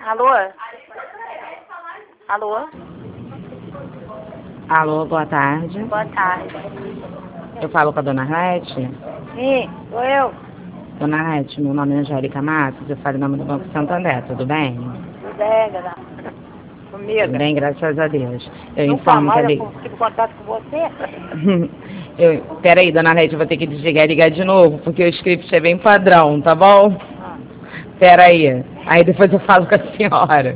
Alô? Alô? Alô, boa tarde. Boa tarde. Eu falo com a dona Arlete? Sim, sou eu. Dona Arlete, meu nome é Angélica Matos, eu falo em nome do Banco Santander, tudo bem? Tudo bem, galera? Comigo? Tudo bem, graças a Deus. Eu Nunca informo que mais ali... eu consigo contato com você. Peraí, dona Arlete, eu vou ter que desligar e ligar de novo, porque o script é bem padrão, tá bom? Peraí. Aí depois eu falo com a senhora.